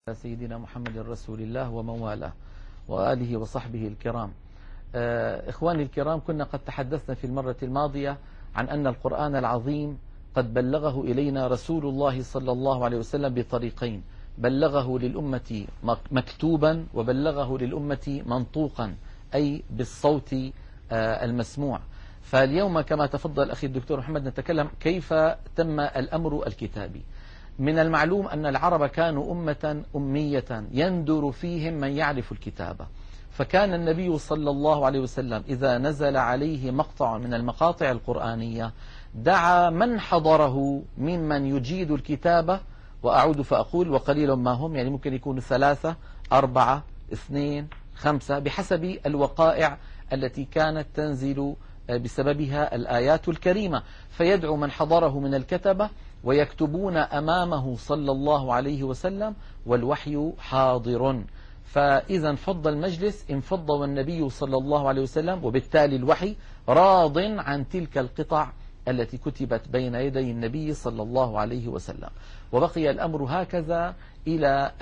سيدنا محمد رسول الله ومن والاه وآله وصحبه الكرام. إخواني الكرام، كنا قد تحدثنا في المرة الماضية عن أن القرآن العظيم قد بلغه إلينا رسول الله صلى الله عليه وسلم بطريقين: بلغه للأمة مكتوبا وبلغه للأمة منطوقا، أي بالصوت المسموع. فاليوم كما تفضل أخي الدكتور محمد نتكلم كيف تم الأمر الكتابي. من المعلوم أن العرب كانوا أمة أمية يندر فيهم من يعرف الكتابة، فكان النبي صلى الله عليه وسلم إذا نزل عليه مقطع من المقاطع القرآنية دعا من حضره ممن يجيد الكتابة، وأعود فأقول وقليل ما هم، يعني ممكن يكونوا 3 4 2 5 بحسب الوقائع التي كانت تنزل بسببها الآيات الكريمة، فيدعو من حضره من الكتبة ويكتبون أمامه صلى الله عليه وسلم والوحي حاضر. فإذا انفض المجلس انفض والنبي صلى الله عليه وسلم، وبالتالي الوحي راض عن تلك القطع التي كتبت بين يدي النبي صلى الله عليه وسلم. وبقي الأمر هكذا إلى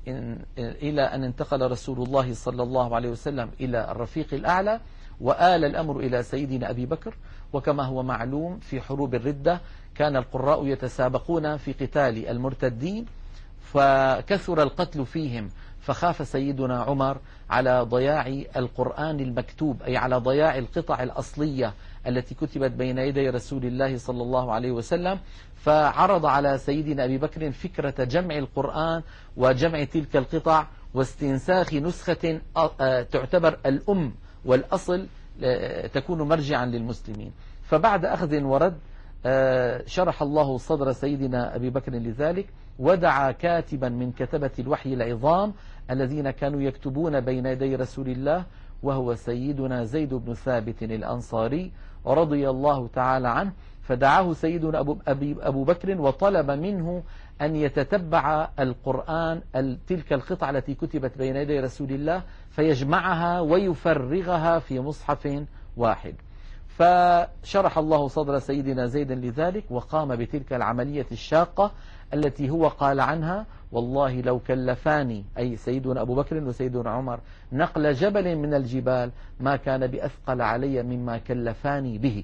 أن انتقل رسول الله صلى الله عليه وسلم إلى الرفيق الأعلى، وآل الأمر إلى سيدنا أبي بكر. وكما هو معلوم في حروب الردة كان القراء يتسابقون في قتال المرتدين، فكثر القتل فيهم، فخاف سيدنا عمر على ضياع القرآن المكتوب، أي على ضياع القطع الأصلية التي كتبت بين يدي رسول الله صلى الله عليه وسلم، فعرض على سيدنا أبي بكر فكرة جمع القرآن وجمع تلك القطع واستنساخ نسخة تعتبر الأم والأصل تكون مرجعا للمسلمين. فبعد أخذ ورد شرح الله صدر سيدنا أبي بكر لذلك، ودعا كاتبا من كتبة الوحي العظام الذين كانوا يكتبون بين يدي رسول الله، وهو سيدنا زيد بن ثابت الأنصاري رضي الله تعالى عنه. فدعاه سيدنا أبو بكر وطلب منه أن يتتبع القرآن تلك القطعة التي كتبت بين يدي رسول الله فيجمعها ويفرغها في مصحف واحد. فشرح الله صدر سيدنا زيد لذلك وقام بتلك العملية الشاقة التي هو قال عنها: والله لو كلفاني، أي سيدنا أبو بكر وسيدنا عمر، نقل جبل من الجبال ما كان بأثقل علي مما كلفاني به.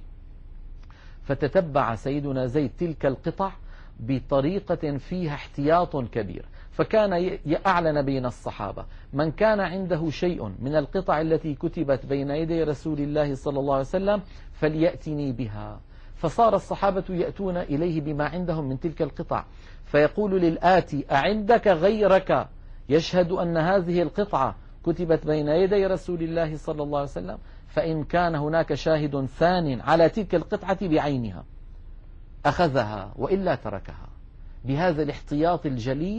فتتبع سيدنا زيد تلك القطع بطريقة فيها احتياط كبير، فكان أعلن بين الصحابة: من كان عنده شيء من القطع التي كتبت بين يدي رسول الله صلى الله عليه وسلم فليأتني بها. فصار الصحابة يأتون إليه بما عندهم من تلك القطع، فيقول للآتي: أعندك غيرك يشهد أن هذه القطعة كتبت بين يدي رسول الله صلى الله عليه وسلم؟ فإن كان هناك شاهد ثان على تلك القطعة بعينها أخذها، وإلا تركها. بهذا الاحتياط الجليل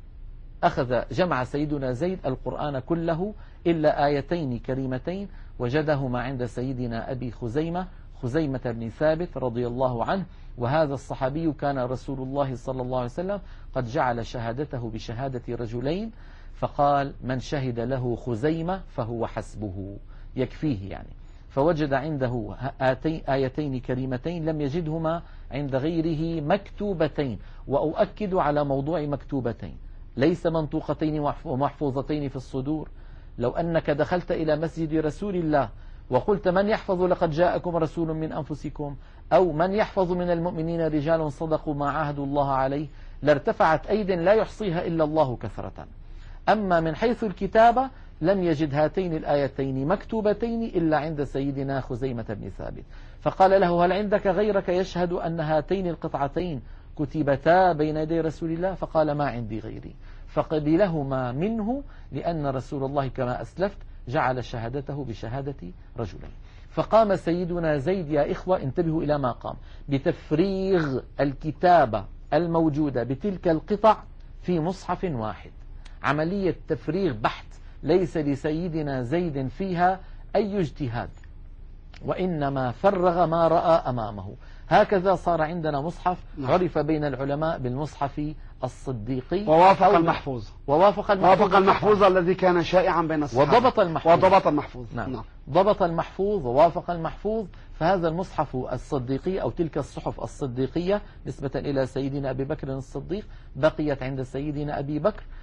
جمع سيدنا زيد القرآن كله إلا آيتين كريمتين وجدهما عند سيدنا أبي خزيمة بن ثابت رضي الله عنه. وهذا الصحابي كان رسول الله صلى الله عليه وسلم قد جعل شهادته بشهادة رجلين، فقال: من شهد له خزيمة فهو حسبه، يكفيه يعني. فوجد عنده آيتين كريمتين لم يجدهما عند غيره مكتوبتين، وأؤكد على موضوع مكتوبتين، ليس منطوقتين ومحفوظتين في الصدور. لو أنك دخلت إلى مسجد رسول الله وقلت: من يحفظ لقد جاءكم رسول من أنفسكم، أو من يحفظ من المؤمنين رجال صدقوا ما عاهدوا الله عليه، لارتفعت أيد لا يحصيها إلا الله كثرة. أما من حيث الكتابة لم يجد هاتين الآيتين مكتوبتين إلا عند سيدنا خزيمة بن ثابت، فقال له: هل عندك غيرك يشهد أن هاتين القطعتين كتبتا بين يدي رسول الله؟ فقال: ما عندي غيري. فقبلهما منه، لأن رسول الله كما أسلفت جعل شهادته بشهادة رجلين. فقام سيدنا زيد، يا إخوة انتبهوا إلى ما قام، بتفريغ الكتابة الموجودة بتلك القطع في مصحف واحد، عملية تفريغ بحت، ليس لسيدنا زيد فيها أي اجتهاد، وإنما فرغ ما رأى أمامه. هكذا صار عندنا مصحف عرف بين العلماء بالمصحف الصديقي، ووافق المحفوظ الذي كان شائعا بين الصحابة، وضبط المحفوظ. نعم. ضبط المحفوظ ووافق المحفوظ. فهذا المصحف الصديقي أو تلك الصحف الصديقية نسبة إلى سيدنا أبي بكر الصديق بقيت عند سيدنا أبي بكر،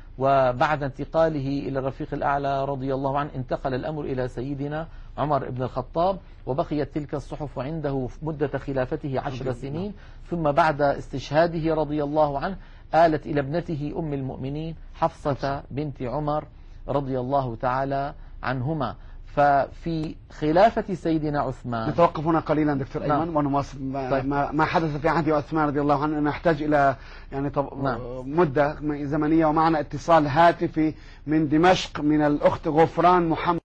وبعد انتقاله إلى الرفيق الأعلى رضي الله عنه انتقل الأمر إلى سيدنا عمر بن الخطاب، وبقيت تلك الصحف عنده مدة خلافته 10 سنين، ثم بعد استشهاده رضي الله عنه آلت إلى ابنته أم المؤمنين حفصة بنت عمر رضي الله تعالى عنهما. ففي خلافة سيدنا عثمان نتوقف هنا قليلا دكتور أيمن ونواصل ما حدث في عهد عثمان رضي الله عنه. نحتاج إلى يعني مدة زمنية، ومعنا اتصال هاتفي من دمشق من الأخت غفران محمد.